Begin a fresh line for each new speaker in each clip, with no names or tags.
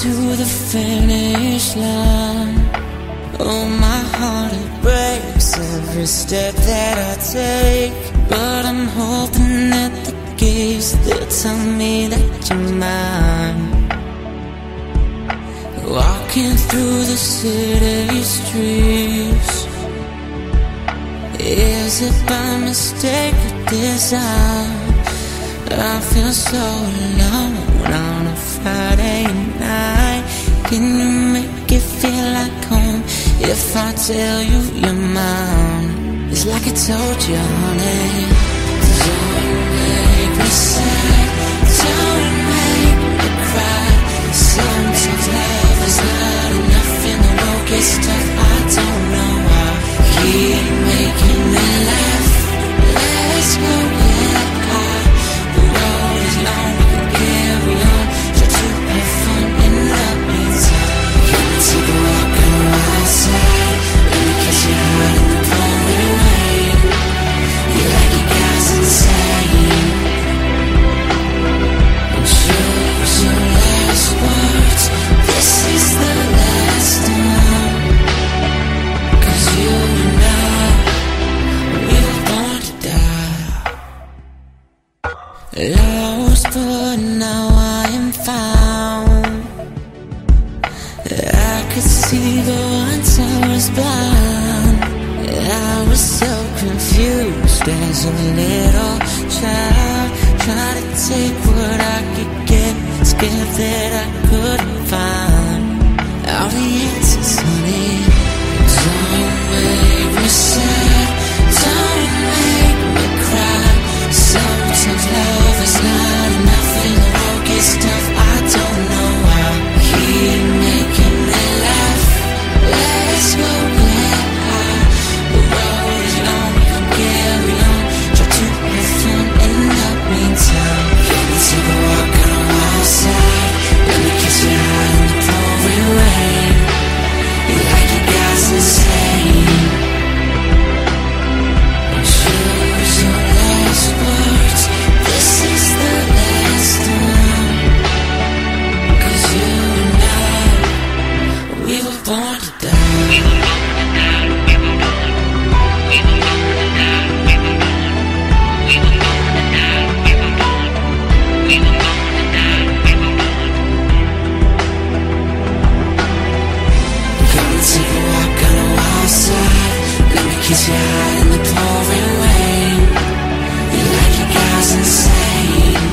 to the finish line. Oh, my heart, it breaks every step that I take, but I'm hoping that the gates, they'll tell me that you're mine. Walking through the city streets, is it by mistake or design? I feel so alone on a Friday night. Can you make it feel like home if I tell you you're mine? It's like I told you, honey. Don't make me sad, don't make me cry. Sometimes love is not enough and the road gets tough. I don't know why. Keep making me laugh. Let's go get high. The road is long, we can carry on. Try to have fun in the meantime. Can we take a walk on the wild side? Let me catch you out in the pouring rain. You like your guys insane. And choose your last words. This is the last time. 'Cause you and I, we were born to die. Lost, but now I am found. I could see the once I was blind. I was so confused as a little child, trying to take what I could get, scared that I couldn't find all the answers, honey. Don't make me sad, don't make me cry. Sometimes love is not enough and the road gets tough. I don't know why. Keep making me laugh. Let's go get high. The road is long, we can carry on. Try to have fun in the meantime. Can we take a walk on the wild side? Let me kiss you high in the pouring rain. You like your guys insane. And choose your last words. This is the last time. 'Cause you and I, we were born to die. Take a walk on the wild side. Let me kiss you high in the pouring rain. You like your guys insane.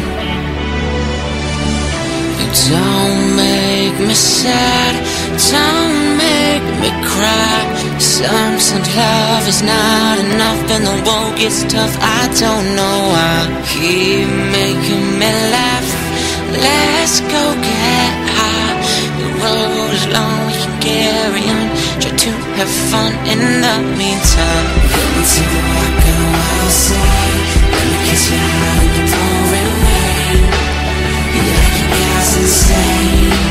Don't make me sad, don't make me cry. Sometimes love is not enough and the road gets tough. I don't know why. Keep making me laugh. Let's go get high. The road is long, we can carry on. Try to have fun in the meantime. Let me take a walk on the wild side. Let me kiss you high in the pouring rain. You like your guys insane.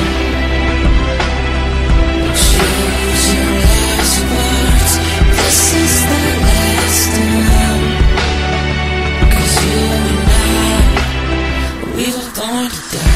Choose your last words. This is the last time. 'Cause you and I, we were born to die.